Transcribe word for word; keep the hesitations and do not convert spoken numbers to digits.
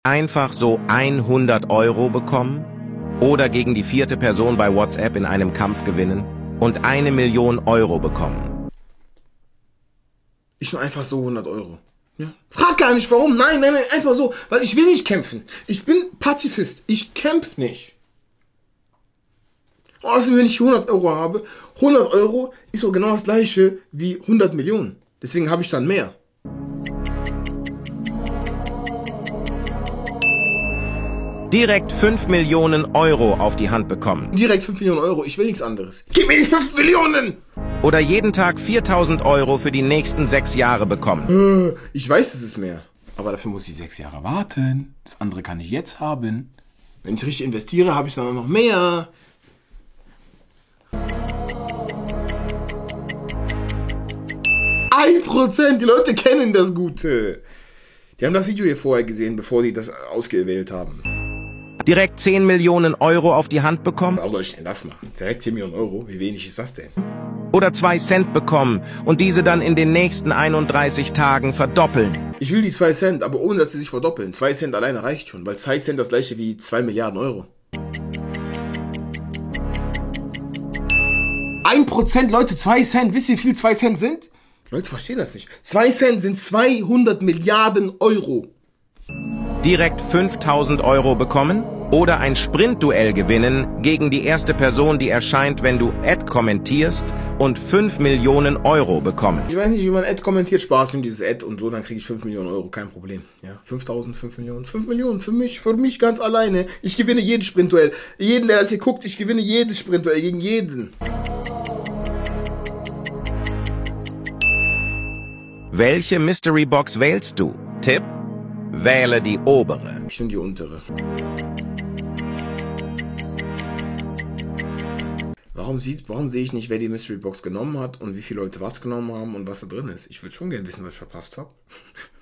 Einfach so hundert Euro bekommen oder gegen die vierte Person bei WhatsApp in einem Kampf gewinnen und eine Million Euro bekommen. Ich nur einfach so hundert Euro. Ja? Frag gar nicht warum. Nein, nein, nein, einfach so. Weil ich will nicht kämpfen. Ich bin Pazifist. Ich kämpfe nicht. Außerdem, wenn ich hundert Euro habe, hundert Euro ist so genau das gleiche wie hundert Millionen. Deswegen habe ich dann mehr. Direkt fünf Millionen Euro auf die Hand bekommen. Direkt fünf Millionen Euro. Ich will nichts anderes. Gib mir die fünf Millionen! Oder jeden Tag viertausend Euro für die nächsten sechs Jahre bekommen. Ich weiß, es ist mehr. Aber dafür muss ich sechs Jahre warten. Das andere kann ich jetzt haben. Wenn ich richtig investiere, habe ich dann auch noch mehr. Ein Prozent! Die Leute kennen das Gute. Die haben das Video hier vorher gesehen, bevor die das ausgewählt haben. Direkt zehn Millionen Euro auf die Hand bekommen? Warum soll ich denn das machen? Direkt zehn Millionen Euro? Wie wenig ist das denn? Oder zwei Cent bekommen und diese dann in den nächsten einunddreißig Tagen verdoppeln. Ich will die zwei Cent, aber ohne dass sie sich verdoppeln. zwei Cent alleine reicht schon, weil zwei Cent das gleiche wie zwei Milliarden Euro. ein Prozent, Leute, zwei Cent. Wisst ihr, wie viel zwei Cent sind? Leute verstehen das nicht. zwei Cent sind zweihundert Milliarden Euro. Direkt fünftausend Euro bekommen oder ein Sprintduell gewinnen gegen die erste Person, die erscheint, wenn du Ad kommentierst und fünf Millionen Euro bekommen. Ich weiß nicht, wie man Ad kommentiert. Spaß in dieses Ad und so, dann kriege ich fünf Millionen Euro, kein Problem. Ja, fünftausend, fünf Millionen, fünf Millionen für mich, für mich ganz alleine. Ich gewinne jedes Sprintduell. Jeden, der das hier guckt, ich gewinne jedes Sprintduell gegen jeden. Welche Mystery Box wählst du? Tipp: Wähle die obere. Ich nehme die untere. Warum, sieht, warum sehe ich nicht, wer die Mystery Box genommen hat und wie viele Leute was genommen haben und was da drin ist? Ich würde schon gerne wissen, was ich verpasst habe.